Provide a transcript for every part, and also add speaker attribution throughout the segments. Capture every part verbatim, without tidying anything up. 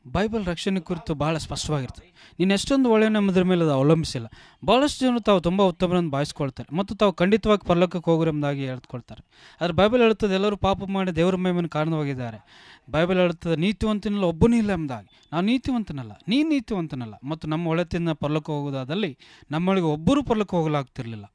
Speaker 1: Bible ರಕ್ಷಣೆ ಕುರಿತು ಭಾಳ ಸ್ಪಷ್ಟವಾಗಿರ್ತದೆ. ನೀನು ಎಷ್ಟೊಂದು ಒಳ್ಳೆಯ ನಮ್ಮದ್ರ ಮೇಲೆ ಅದು ಅವಲಂಬಿಸಿಲ್ಲ. ಭಾಳಷ್ಟು ಜನರು ತಾವು ತುಂಬ ಉತ್ತಮರನ್ನು ಭಾವಿಸ್ಕೊಳ್ತಾರೆ ಮತ್ತು ತಾವು ಖಂಡಿತವಾಗಿ ಪರಲೋಕಕ್ಕೆ ಹೋಗೋರೆಂಬುದಾಗಿ ಹೇಳ್ಕೊಳ್ತಾರೆ. ಆದರೆ ಬೈಬಲ್ ಹೇಳುತ್ತದೆ ಎಲ್ಲರೂ ಪಾಪ ಮಾಡಿ ದೇವರ ಮಹಿಮೆಯನ್ನು ಕಾರಣವಾಗಿದ್ದಾರೆ. ಬೈಬಲ್ ಹೇಳುತ್ತದೆ ನೀತಿವಂತನಲ್ಲ ಒಬ್ಬನೂ ಇಲ್ಲ ಎಂಬುದಾಗಿ. ನಾವು ನೀತಿವಂತನಲ್ಲ, ನೀನು ನೀತಿವಂತನಲ್ಲ. ಮತ್ತು ನಮ್ಮ ಒಳತಿನ ಪರಲೋಕ ಹೋಗೋದಾದಲ್ಲಿ ನಮ್ಮೊಳಗೆ ಒಬ್ಬರೂ ಪರಲೋಕ ಹೋಗಲಾಗ್ತಿರಲಿಲ್ಲ.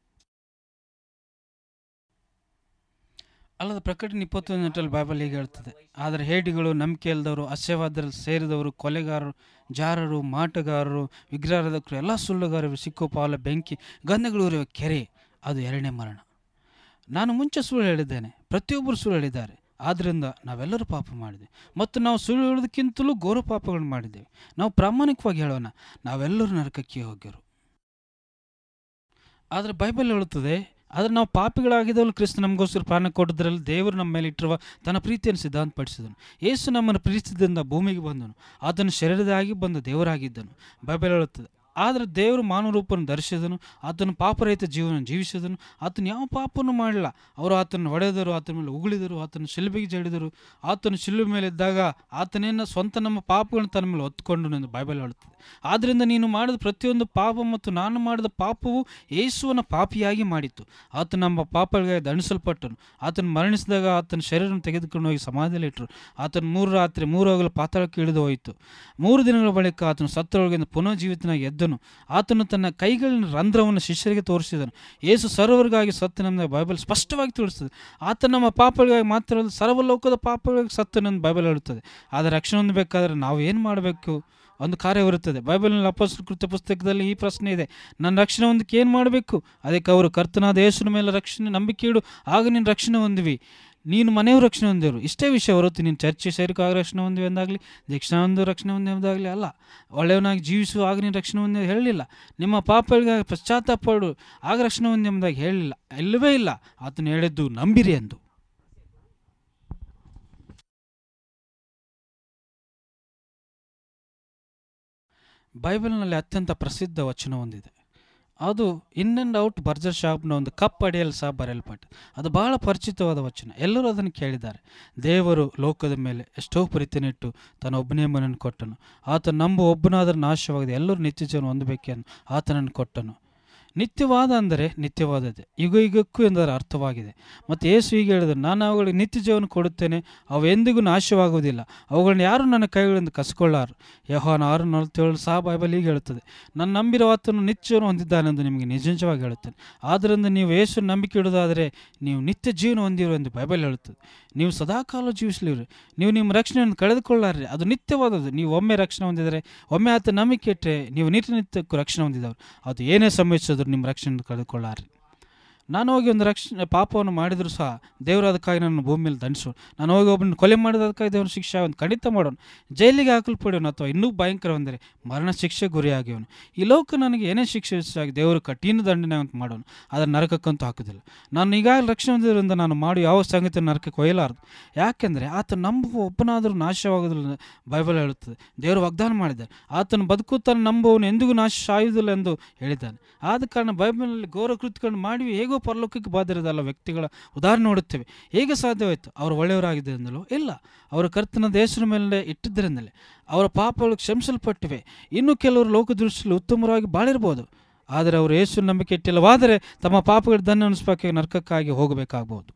Speaker 1: ಅಲ್ಲದ ಪ್ರಕಟಣೆ ಇಪ್ಪತ್ತೊಂದು ಗಂಟೆಯಲ್ಲಿ ಬೈಬಲ್ ಹೀಗೆ ಹೇಳ್ತದೆ, ಆದರೆ ಹೇಡಿಗಳು, ನಂಬಿಕೆ ಇಲ್ಲದವರು, ಅಸಹ್ಯವಾದರಲ್ಲಿ ಸೇರಿದವರು, ಕೊಲೆಗಾರರು, ಜಾರರು, ಮಾಟಗಾರರು, ವಿಗ್ರಹಾರಾಧಕರು, ಎಲ್ಲ ಸುಳ್ಳುಗಾರರು ಸಿಕ್ಕೋ ಪಾಲ ಬೆಂಕಿ ಗಂಧಗಳಿರುವ ಕೆರೆ, ಅದು ಎರಡನೇ ಮರಣ. ನಾನು ಮುಂಚೆ ಸುಳ್ಳು ಹೇಳಿದ್ದೇನೆ, ಪ್ರತಿಯೊಬ್ಬರು ಸುಳ್ಳು ಹೇಳಿದ್ದಾರೆ. ಆದ್ದರಿಂದ ನಾವೆಲ್ಲರೂ ಪಾಪ ಮಾಡಿದ್ದೇವೆ ಮತ್ತು ನಾವು ಸುಳ್ಳು ಹೇಳೋದಕ್ಕಿಂತಲೂ ಘೋರ ಪಾಪಗಳನ್ನು ಮಾಡಿದ್ದೇವೆ. ನಾವು ಪ್ರಾಮಾಣಿಕವಾಗಿ ಹೇಳೋಣ, ನಾವೆಲ್ಲರೂ ನರಕಕ್ಕೆ ಹೋಗ್ಯರು. ಆದರೆ ಬೈಬಲ್ ಹೇಳುತ್ತದೆ, ಆದರೆ ನಾವು ಪಾಪಿಗಳಾಗಿದ್ದವಳು ಕ್ರಿಸ್ತ ನಮಗೋಸ್ಕರ ಪ್ರಾಣ ಕೊಟ್ಟದ್ರಲ್ಲಿ ದೇವರು ನಮ್ಮ ಮೇಲೆ ಇಟ್ಟಿರುವ ತನ್ನ ಪ್ರೀತಿಯನ್ನು ಸಿದ್ಧಾಂತಪಡಿಸಿದನು. ಯೇಸು ನಮ್ಮನ್ನು ಪ್ರೀತಿಸಿದ್ದರಿಂದ ಭೂಮಿಗೆ ಬಂದನು, ಆತನು ಶರೀರದಾಗಿ ಬಂದ ದೇವರಾಗಿದ್ದನು. ಬೈಬಲ್ ಹೇಳುತ್ತದೆ, ಆದರೆ ದೇವರು ಮಾನವ ರೂಪವನ್ನು ಧರಿಸಿದನು, ಆತನು ಪಾಪರಹಿತ ಜೀವನ ಜೀವಿಸಿದನು. ಆತನು ಯಾವ ಪಾಪವನ್ನು ಮಾಡಲಿಲ್ಲ. ಅವರು ಆತನು ಹೊಡೆದರು, ಆತನ ಮೇಲೆ ಉಗುಳಿದರು, ಆತನು ಶಿಲುಬೆಗೆ ಜಡಿದರು. ಆತನು ಶಿಲುಬೆ ಮೇಲೆ ಇದ್ದಾಗ ಆತನೇನ ಸ್ವಂತ ನಮ್ಮ ಪಾಪಗಳನ್ನು ತನ್ನ ಮೇಲೆ ಹೊತ್ತುಕೊಂಡನು ಎಂದು ಬೈಬಲ್ ಹೇಳುತ್ತದೆ. ಆದ್ದರಿಂದ ನೀನು ಮಾಡಿದ ಪ್ರತಿಯೊಂದು ಪಾಪ ಮತ್ತು ನಾನು ಮಾಡಿದ ಪಾಪವು ಯೇಸುವನ ಪಾಪಿಯಾಗಿ ಮಾಡಿತ್ತು. ಆತನು ನಮ್ಮ ಪಾಪಗಳಿಗಾಗಿ ದಂಡಿಸಲ್ಪಟ್ಟನು. ಆತನು ಮರಣಿಸಿದಾಗ ಆತನ ಶರೀರವನ್ನು ತೆಗೆದುಕೊಂಡು ಹೋಗಿ ಸಮಾಧಿಯಲ್ಲಿ ಇಟ್ಟರು. ಆತನು ಮೂರು ರಾತ್ರಿ ಮೂರು ಹಗಲು ಪಾತಾಳಕ್ಕೆ ಇಳಿದು ಹೋಯಿತು. ಮೂರು ದಿನಗಳ ಬಳಿಕ ಆತನು ಸತ್ತರೊಳಗಿಂದ ಪುನಃ ಜೀವಿತನಾಗಿ ಎದ್ದನು. ಆತನು ತನ್ನ ಕೈಗಳಿನ ರಂಧ್ರವನ್ನು ಶಿಷ್ಯರಿಗೆ ತೋರಿಸಿದನು. ಯೇಸು ಸರ್ವರಿಗಾಗಿ ಸತ್ತು ನಮ್ಮನ್ನು ಬೈಬಲ್ ಸ್ಪಷ್ಟವಾಗಿ ತಿಳಿಸ್ತದೆ. ಆತ ನಮ್ಮ ಪಾಪಗಳಿಗಾಗಿ ಮಾತ್ರ ಸರ್ವಲೋಕದ ಪಾಪಗಳಿಗೆ ಸತ್ತನೆಂದು ಬೈಬಲ್ ಹೇಳುತ್ತದೆ. ಆದರೆ ರಕ್ಷಣೆ ಹೊಂದಬೇಕಾದ್ರೆ ನಾವು ಏನು ಮಾಡಬೇಕು? ಒಂದು ಕಾರ್ಯವಿರುತ್ತದೆ. ಬೈಬಲ್ನಲ್ಲಿ ಅಪೊಸ್ತಲರ ಕೃತ್ಯ ಪುಸ್ತಕದಲ್ಲಿ ಈ ಪ್ರಶ್ನೆ ಇದೆ, ನನ್ನ ರಕ್ಷಣೆ ಹೊಂದಕ್ಕೆ ಏನು ಮಾಡಬೇಕು? ಅದಕ್ಕೆ ಅವರು, ಕರ್ತನಾದ ಯೇಸುವಿನ ಮೇಲೆ ರಕ್ಷಣೆ ನಂಬಿಕೆ ಇಡು, ಆಗ ನೀನು ರಕ್ಷಣೆ ಹೊಂದಿವಿ, ನೀನು ಮನೆಯವರು ರಕ್ಷಣೆ ಹೊಂದಿರು. ಇಷ್ಟೇ ವಿಷಯ ಹೊರತು ನೀನು ಚರ್ಚೆ ಸೇರಿಕಾಗ ರಕ್ಷಣೆ ಹೊಂದಿವಿ ಎಂದಾಗಲಿ, ದೀಕ್ಷಾ ಒಂದು ರಕ್ಷಣೆ ಹೊಂದಿದಾಗಲಿ ಅಲ್ಲ. ಒಳ್ಳೆಯವನಾಗಿ ಜೀವಿಸು, ಆಗ ನೀನು ರಕ್ಷಣೆ ಹೊಂದಿ ಹೇಳಲಿಲ್ಲ. ನಿಮ್ಮ ಪಾಪಗಳಿಗಾಗಿ ಪಶ್ಚಾತ್ತಾಪಡು, ಆಗ ರಕ್ಷಣೆ ಹೊಂದಿ ಎಂಬುದಾಗಿ ಹೇಳಲಿಲ್ಲ. ಇಲ್ಲವೇ ಇಲ್ಲ. ಆತನು ಹೇಳಿದ್ದು ನಂಬಿರಿ ಎಂದು. ಬೈಬಲ್ನಲ್ಲಿ ಅತ್ಯಂತ ಪ್ರಸಿದ್ಧ ವಚನ ಹೊಂದಿದೆ. ಅದು ಇನ್ ಆ್ಯಂಡ್ ಔಟ್ ಬರ್ಜರ್ ಶಾಪ್ನ ಒಂದು ಕಪ್ ಅಡಿಯಲ್ಲಿ ಸಹ ಬರೆಯಲ್ಪಟ್ಟು, ಅದು ಬಹಳ ಪರಿಚಿತವಾದ ವಚನ. ಎಲ್ಲರೂ ಅದನ್ನು ಕೇಳಿದ್ದಾರೆ. ದೇವರು ಲೋಕದ ಮೇಲೆ ಎಷ್ಟೋ ಪ್ರೀತಿನಿಟ್ಟು ತನ್ನ ಒಬ್ಬನೇ ಮನನ್ನು ಕೊಟ್ಟನು. ಆತ ನಂಬುವ ಒಬ್ಬನಾದರೂ ನಾಶವಾಗದೆ ಎಲ್ಲರೂ ನಿತ್ಯ ಜೀವನ ಹೊಂದಬೇಕೆಂದು ಆತನನ್ನು ಕೊಟ್ಟನು. ನಿತ್ಯವಾದ ಅಂದರೆ ನಿತ್ಯವಾದದ್ದೇ, ಯುಗ ಯುಗಕ್ಕೂ ಎಂದರ ಅರ್ಥವಾಗಿದೆ. ಮತ್ತು ಯೇಸು ಹೀಗೆ ಹೇಳಿದರು, ನಾನು ಅವುಗಳಿಗೆ ನಿತ್ಯ ಜೀವನ ಕೊಡುತ್ತೇನೆ, ಅವು ಎಂದಿಗೂ ನಾಶವಾಗುವುದಿಲ್ಲ, ಅವುಗಳನ್ನ ಯಾರು ನನ್ನ ಕೈಗಳಿಂದ ಕಸ್ಕೊಳ್ಳಾರು. ಯೋಹಾನ ಆರು ನಲವತ್ತೇಳು ಸಹ ಬೈಬಲ್ ಹೀಗೆ ಹೇಳುತ್ತದೆ, ನನ್ನ ನಂಬಿರುವ ಆತನು ನಿತ್ಯ ಜೀವನ ಹೊಂದಿದ್ದಾನೆಂದು ನಿಮಗೆ ನಿಜವಾಗಿ ಹೇಳುತ್ತೇನೆ. ಆದ್ದರಿಂದ ನೀವು ಯೇಸು ನಂಬಿಕೆ ಇಡುವುದಾದರೆ ನೀವು ನಿತ್ಯ ಜೀವನ ಹೊಂದಿರು ಎಂದು ಬೈಬಲ್ ಹೇಳುತ್ತದೆ. ನೀವು ಸದಾಕಾಲ ಜೀವಿಸಲಿವ್ರಿ, ನೀವು ನಿಮ್ಮ ರಕ್ಷಣೆಯನ್ನು ಕಳೆದುಕೊಳ್ಳಾರ್ರಿ, ಅದು ನಿತ್ಯವಾದದ್ದು. ನೀವು ಒಮ್ಮೆ ರಕ್ಷಣೆ ಹೊಂದಿದರೆ, ಒಮ್ಮೆ ಆತ ನಂಬಿಕೆ ಇಟ್ಟರೆ ನೀವು ನಿತ್ಯ ನಿತ್ಯಕ್ಕೂ ರಕ್ಷಣೆ ಹೊಂದಿದವರು. ಅದು ಏನೇ ಸಂಭವಿಸೋದು ನಿಮ್ಮ ರಕ್ಷಣೆ ಕಳೆದುಕೊಳ್ಳಾರ್ರಿ. ನಾನು ಹೋಗಿ ಒಂದು ರಕ್ಷಣೆ ಪಾಪವನ್ನು ಮಾಡಿದರೂ ಸಹ ದೇವರು ಅದಕ್ಕಾಗಿ ನನ್ನ ಭೂಮಿ ಮೇಲೆ ದಂಡಿಸು. ನಾನು ಹೋಗಿ ಒಬ್ಬನ ಕೊಲೆ ಮಾಡಿದದಕ್ಕಾಗಿ ದೇವರ ಶಿಕ್ಷೆ ಅವನು ಖಂಡಿತ ಮಾಡೋನು, ಜೈಲಿಗೆ ಹಾಕಲ್ಪಡೋನು, ಅಥವಾ ಇನ್ನೂ ಭಯಂಕರವೆಂದರೆ ಮರಣ ಶಿಕ್ಷೆ ಗುರಿಯಾಗ್ಯವನು. ಈ ಲೋಕ ನನಗೆ ಏನೇ ಶಿಕ್ಷೆ ಆಗಿ ದೇವರು ಕಠಿಣ ದಂಡನೆ ಅಂತ ಮಾಡೋನು, ಅದರ ನರಕಕ್ಕಂತೂ ಹಾಕೋದಿಲ್ಲ. ನಾನು ಈಗಾಗಲೇ ರಕ್ಷಣೆ ಹೊಂದಿದ್ದರಿಂದ ನಾನು ಮಾಡಿ ಯಾವ ಸಂಗತಿ ನರಕಕ್ಕೆ ಒಯ್ಯಲಾರದು. ಯಾಕೆಂದರೆ ಆತ ನಂಬುವ ಒಬ್ಬನಾದರೂ ನಾಶವಾಗುವುದಿಲ್ಲ ಬೈಬಲ್ ಹೇಳುತ್ತದೆ. ದೇವರು ವಾಗ್ದಾನ ಮಾಡಿದ್ದಾರೆ, ಆತನು ಬದುಕುತ್ತಾನೆ ನಂಬುವವನು ಎಂದಿಗೂ ನಾಶ ಸಾಯುವುದಿಲ್ಲ ಎಂದು ಹೇಳಿದ್ದಾನೆ. ಆದ ಕಾರಣ ಬೈಬಲ್ನಲ್ಲಿ ಘೋರ ಕೃತ್ಯಗಳನ್ನು ಮಾಡಿ ಹೇಗೋ ಪರಲೋಕಕ್ಕೆ ಬಾಧಿರದಲ್ಲ ವ್ಯಕ್ತಿಗಳ ಉದಾಹರಣೆ ನೋಡುತ್ತೇವೆ. ಹೇಗೆ ಸಾಧ್ಯವಾಯಿತು? ಅವರು ಒಳ್ಳೆಯವರಾಗಿದ್ದರಿಂದಲೋ? ಇಲ್ಲ, ಅವರ ಕರ್ತನ ದೇಶದ ಮೇಲೆ ಇಟ್ಟಿದ್ದರಿಂದಲೇ. ಅವರ ಪಾಪಗಳು ಕ್ಷಮಿಸಲ್ಪಟ್ಟಿವೆ. ಇನ್ನು ಕೆಲವರು ಲೋಕ ದೃಷ್ಟಿಯಲ್ಲಿ ಉತ್ತಮರಾಗಿ ಬಾಳಿರ್ಬೋದು, ಆದರೆ ಅವರು ಯೇಸು ನಂಬಿಕೆ ಇಟ್ಟಿಲ್ಲವಾದರೆ ತಮ್ಮ ಪಾಪಗಳ ದಂಡ ಅನಿಸ್ಬೇಕಾಗಿ ನರಕಕ್ಕಾಗಿ ಹೋಗಬೇಕಾಗಬಹುದು.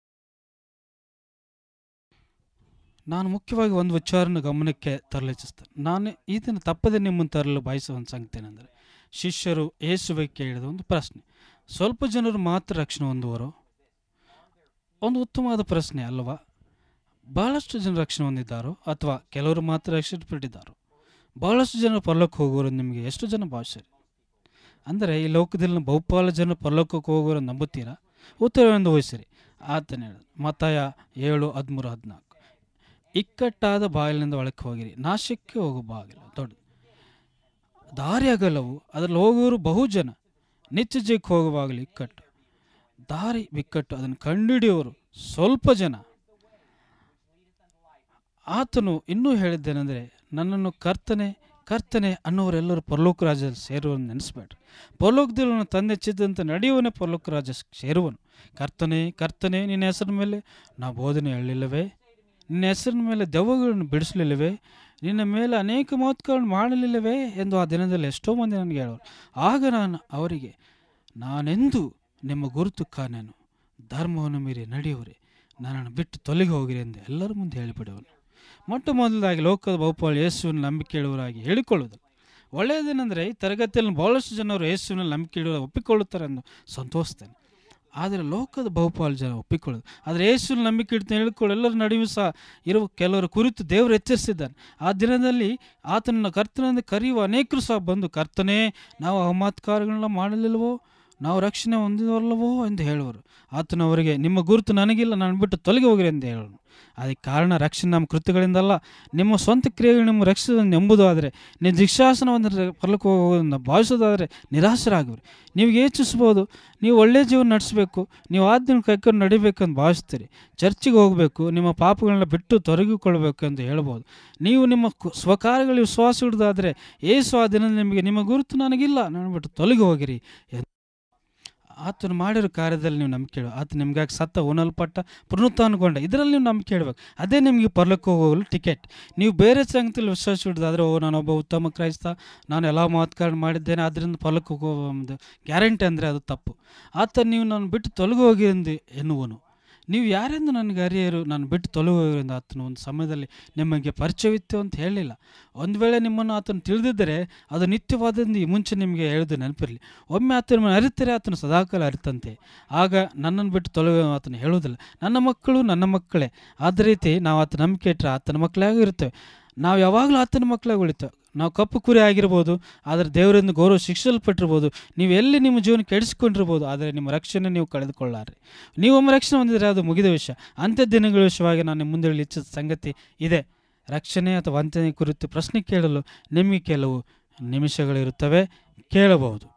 Speaker 1: ನಾನು ಮುಖ್ಯವಾಗಿ ಒಂದು ವಿಚಾರನ ಗಮನಕ್ಕೆ ತರಲಿಚ್ಛಿಸ್ತೇನೆ. ನಾನು ಇದನ್ನು ತಪ್ಪದೆ ನಿಮ್ಮನ್ನು ತರಲು ಬಯಸುವ ಒಂದು ಸಂಗತಿ ಏನೆಂದರೆ, ಶಿಷ್ಯರು ಯೇಸುವಿಗೆ ಕೇಳಿದ ಒಂದು ಪ್ರಶ್ನೆ, ಸ್ವಲ್ಪ ಜನರು ಮಾತ್ರ ರಕ್ಷಣೆ ಹೊಂದುವರು? ಒಂದು ಉತ್ತಮವಾದ ಪ್ರಶ್ನೆ ಅಲ್ವಾ? ಬಹಳಷ್ಟು ಜನ ರಕ್ಷಣೆ ಹೊಂದಿದ್ದಾರೋ ಅಥವಾ ಕೆಲವರು ಮಾತ್ರ ರಕ್ಷಿಸಲ್ಪಟ್ಟಿದ್ದಾರೋ? ಬಹಳಷ್ಟು ಜನ ಪರಲೋಕಕ್ಕೆ ಹೋಗೋರು ನಿಮಗೆ ಎಷ್ಟು ಜನ ಭಾಷೆ? ಅಂದರೆ ಈ ಲೋಕದಲ್ಲಿ ಬಹುಪಾಲು ಜನ ಪರಲೋಕಕ್ಕೆ ಹೋಗೋರು ನಂಬುತ್ತೀರಾ? ಉತ್ತರವೆಂದು ವಹಿಸಿರಿ. ಆತನೇ ಹೇಳಿದ ಮತ್ತಾಯ ಏಳು ಹದಿಮೂರು ಹದಿನಾಲ್ಕು, ಇಕ್ಕಟ್ಟಾದ ಬಾಗಿಲಿನಿಂದ ಒಳಕ್ಕೆ ಹೋಗಿರಿ, ನಾಶಕ್ಕೆ ಹೋಗೋ ಬಾಗಿಲು ದೊಡ್ಡ ದಾರಿ ಅಗಲವು, ಅದರಲ್ಲಿ ಹೋಗುವರು ಬಹು ಜನ, ನಿತ್ಯ ಜೀವಕ್ಕೆ ಹೋಗುವಾಗಲಿ ಇಕ್ಕಟ್ಟು, ದಾರಿ ಬಿಕ್ಕಟ್ಟು, ಅದನ್ನು ಕಂಡುಹಿಡಿಯುವರು ಸ್ವಲ್ಪ ಜನ. ಆತನು ಇನ್ನೂ ಹೇಳಿದ್ದೇನೆಂದರೆ, ನನ್ನನ್ನು ಕರ್ತನೆ ಕರ್ತನೆ ಅನ್ನೋರೆಲ್ಲರೂ ಪರಲೋಕ ರಾಜ್ಯದಲ್ಲಿ ಸೇರುವನ್ನು ನೆನೆಸ್ಬೇಡ್ರಿ. ಪರಲೋಕದಲ್ಲಿ ನನ್ನ ತಂದೆ ಚಿತ್ತದಂತೆ ನಡೆಯುವನೇ ಪರಲೋಕ ರಾಜ್ಯ ಸೇರುವನು. ಕರ್ತನೆ ಕರ್ತನೆ ನಿನ್ನ ಹೆಸರಿನ ಮೇಲೆ ನಾವು ಬೋಧನೆ ಹೇಳಲಿಲ್ಲವೇ? ನಿನ್ನ ಹೆಸರಿನ ಮೇಲೆ ದೆವ್ವಗಳನ್ನು ಬಿಡಿಸಲಿಲ್ಲವೇ? ನಿನ್ನ ಮೇಲೆ ಅನೇಕ ಮಹತ್ಗಳನ್ನು ಮಾಡಲಿಲ್ಲವೇ ಎಂದು ಆ ದಿನದಲ್ಲಿ ಎಷ್ಟೋ ಮಂದಿ ನನಗೆ ಹೇಳೋರು. ಆಗ ನಾನು ಅವರಿಗೆ, ನಾನೆಂದು ನಿಮ್ಮ ಗುರುತು ಕಾಣೆನು, ಧರ್ಮವನ್ನು ಮೀರಿ ನಡೆಯುವರೆ, ನನ್ನನ್ನು ಬಿಟ್ಟು ತೊಲಗಿ ಹೋಗಿರಿ ಎಂದು ಎಲ್ಲರ ಮುಂದೆ ಹೇಳಿಬಿಡುವನು. ಮೊಟ್ಟ ಮೊದಲಾಗಿ ಲೋಕದ ಬಹುಪಾಲು ಯೇಸುವಿನ ನಂಬಿಕೆ ಇಡುವರಾಗಿ ಹೇಳಿಕೊಳ್ಳುವುದು ಒಳ್ಳೆಯದೇನೆಂದರೆ, ಈ ತರಗತಿಯಲ್ಲಿ ಬಹಳಷ್ಟು ಜನರು ಯೇಸುವಿನಲ್ಲಿ ನಂಬಿಕೆ ಇಡುವ ಒಪ್ಪಿಕೊಳ್ಳುತ್ತಾರೆ ಎಂದು ಸಂತೋಷಿಸ್ತೇನೆ. ಆದರೆ ಲೋಕದ ಬಹುಪಾಲು ಜನ ಒಪ್ಪಿಕೊಳ್ಳೋದು, ಆದರೆ ಯೇಸುವಿನ ನಂಬಿಕೆ ಇಡ್ತಾನೆ ಹೇಳಿಕೊಳ್ಳು ಎಲ್ಲರ ನಡುವೆ ಸಹ ಇರುವ ಕೆಲವರ ಕುರಿತು ದೇವರು ಎಚ್ಚರಿಸಿದ್ದಾನೆ. ಆ ದಿನದಲ್ಲಿ ಆತನನ್ನು ಕರ್ತನೆಂದು ಕರೆಯುವ ಅನೇಕರು ಸಹ ಬಂದು, ಕರ್ತನೇ, ನಾವು ಅಹಮತ್ಕಾರಗಳನ್ನ ಮಾಡಲಿಲ್ಲವೋ, ನಾವು ರಕ್ಷಣೆ ಹೊಂದಿದವಲ್ಲವೋ ಎಂದು ಹೇಳುವರು. ಆತನವರಿಗೆ, ನಿಮ್ಮ ಗುರುತು ನನಗಿಲ್ಲ, ನಾನು ಬಿಟ್ಟು ತೊಲಗಿ ಹೋಗಿರಿ ಎಂದು ಹೇಳೋನು. ಅದಕ್ಕೆ ಕಾರಣ, ರಕ್ಷಣೆ ನಮ್ಮ ಕೃತ್ಯಗಳಿಂದಲ್ಲ, ನಿಮ್ಮ ಸ್ವಂತ ಕ್ರಿಯೆಗಳು ನಿಮ್ಮ ರಕ್ಷಿಸ ಎಂಬುದು. ಆದರೆ ನೀವು ಶಿಕ್ಷಾಸನವನ್ನು ಪರಲೋಕ ಹೋಗೋದನ್ನು ಭಾವಿಸೋದಾದರೆ ನಿರಾಶರಾಗುವಿರಿ. ನೀವು ಯೋಚಿಸ್ಬೋದು, ನೀವು ಒಳ್ಳೆಯ ಜೀವನ ನಡೆಸಬೇಕು, ನೀವು ಆಜ್ಞೆ ಕೈಕೊಂಡು ನಡಿಬೇಕಂತ ಭಾವಿಸ್ತೀರಿ, ಚರ್ಚಿಗೆ ಹೋಗಬೇಕು, ನಿಮ್ಮ ಪಾಪಗಳನ್ನ ಬಿಟ್ಟು ತೊರಗಿಕೊಳ್ಳಬೇಕು ಎಂದು ಹೇಳ್ಬೋದು. ನೀವು ನಿಮ್ಮ ಸ್ವಕಾರ್ಯಗಳಲ್ಲಿ ವಿಶ್ವಾಸ ಇಡೋದಾದರೆ ಏಸು ಆ ದಿನ ನಿಮಗೆ, ನಿಮ್ಮ ಗುರುತು ನನಗಿಲ್ಲ, ನಾನು ಬಿಟ್ಟು ತೊಲಗಿ ಹೋಗಿರಿ. ಆತನು ಮಾಡಿರೋ ಕಾರ್ಯದಲ್ಲಿ ನೀವು ನಂಬಿಕೆ ಇಡಬೇಕು. ಆತ ನಿಮಗಾಗಿ ಸತ್ತ, ಉಣಲ್ಪಟ್ಟ, ಪುನರುತ್ಥಾನಗೊಂಡ, ಇದರಲ್ಲಿ ನೀವು ನಂಬಿಕೆ ಇಡಬೇಕು. ಅದೇ ನಿಮಗೆ ಪರಲೋಕ ಹೋಗಲು ಟಿಕೆಟ್. ನೀವು ಬೇರೆ ಸಂಗತಿಯಲ್ಲಿ ವಿಶ್ವಾಸ ಇಡೋದಾದರೆ, ಓ ನಾನೊಬ್ಬ ಉತ್ತಮ ಕ್ರೈಸ್ತ, ನಾನು ಎಲ್ಲ ಮಹತ್ಕಾರ್ಯ ಮಾಡಿದ್ದೇನೆ, ಅದರಿಂದ ಪರಲೋಕ ಹೋಗೋ ಒಂದು ಗ್ಯಾರಂಟಿ ಅಂದರೆ ಅದು ತಪ್ಪು. ಆತ ನೀವು ನಾನು ಬಿಟ್ಟು ತೊಲಗಿ ಹೋಗಿ ಎಂದು ಎನ್ನುವನು. ನೀವು ಯಾರೆಂದು ನನಗೆ ಅರಿಯರು, ನಾನು ಬಿಟ್ಟು ತೊಲಗಿ ಹೋಗಿರಿಂದ ಆತನ ಒಂದು ಸಮಯದಲ್ಲಿ ನಿಮಗೆ ಪರಿಚಯವಿತ್ತು ಅಂತ ಹೇಳಲಿಲ್ಲ. ಒಂದು ವೇಳೆ ನಿಮ್ಮನ್ನು ಆತನು ತಿಳಿದಿದ್ದರೆ ಅದು ನಿತ್ಯವಾದಿಂದ ಈ ಮುಂಚೆ ನಿಮಗೆ ಹೇಳಿದ ನೆನಪಿರಲಿ. ಒಮ್ಮೆ ಆತನ ಅರಿತರೆ ಆತನು ಸದಾಕಾಲ ಅರಿತಂತೆ. ಆಗ ನನ್ನನ್ನು ಬಿಟ್ಟು ತೊಲಗಿ ಆತನು ಹೇಳುವುದಿಲ್ಲ. ನನ್ನ ಮಕ್ಕಳು ನನ್ನ ಮಕ್ಕಳೇ. ಅದೇ ರೀತಿ ನಾವು ಆತ ನಂಬಿಕೆ ಇಟ್ಟರೆ ಆತನ ಮಕ್ಕಳಾಗಿ ಇರ್ತೇವೆ. ನಾವು ಯಾವಾಗಲೂ ಆತನ ಮಕ್ಕಳಾಗಿ ಉಳಿತೇವೆ. ನಾವು ಕಪ್ಪು ಕುರಿ ಆಗಿರ್ಬೋದು, ಆದರೆ ದೇವರಿಂದ ಗೌರವ ಶಿಕ್ಷಲ್ಪಟ್ಟಿರ್ಬೋದು, ನೀವು ಎಲ್ಲಿ ನಿಮ್ಮ ಜೀವನ ಕೆಡಿಸಿಕೊಂಡಿರ್ಬೋದು, ಆದರೆ ನಿಮ್ಮ ರಕ್ಷಣೆ ನೀವು ಕಳೆದುಕೊಳ್ಳಾರೆ. ನೀವು ಒಮ್ಮೆ ರಕ್ಷಣೆ ಹೊಂದಿದರೆ ಅದು ಮುಗಿದ ವಿಷಯ. ಅಂತ್ಯ ದಿನಗಳ ವಿಷಯವಾಗಿ ನಾನು ಮುಂದೆ ಇಚ್ಛಿಸಿದ ಸಂಗತಿ ಇದೆ. ರಕ್ಷಣೆ ಅಥವಾ ವಂಚನೆ ಕುರಿತು ಪ್ರಶ್ನೆ ಕೇಳಲು ನಿಮಗೆ ಕೆಲವು ನಿಮಿಷಗಳಿರುತ್ತವೆ, ಕೇಳಬಹುದು.